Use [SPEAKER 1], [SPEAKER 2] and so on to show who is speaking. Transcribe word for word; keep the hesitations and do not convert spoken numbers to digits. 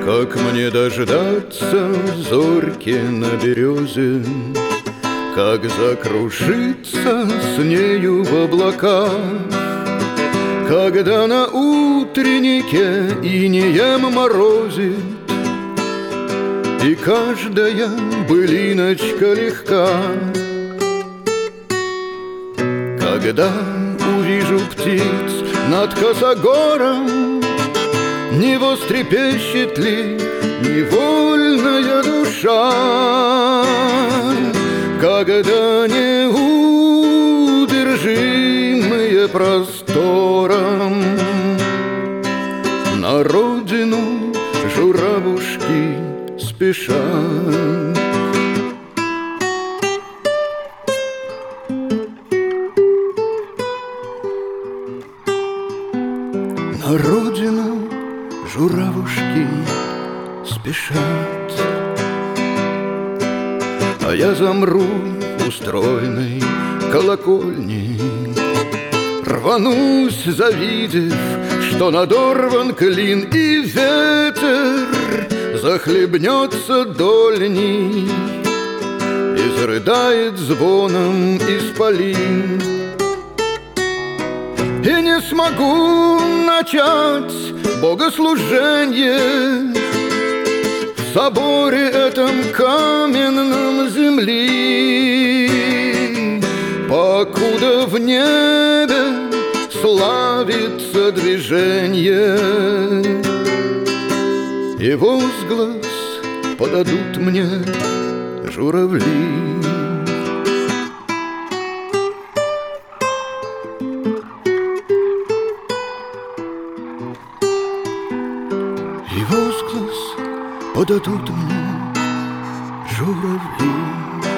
[SPEAKER 1] Как мне дождаться зорьки на березе, как закружиться с нею в облаках, когда на утреннике инеем морозит, и каждая былиночка легка. Когда увижу птиц над косогором, не вострепещет ли невольная душа? Когда неудержимые простором на родину журавушки спешат. На родину журавушки спешат, а я замру у стройной колокольни, рванусь, завидев, что надорван клин, и ветер захлебнется дольней и зарыдает звоном исполин. И не смогу начать богослуженье в соборе этом каменном земли, покуда в небе славится движение, и возглас подадут мне журавли. И возглас подадут мне журавли.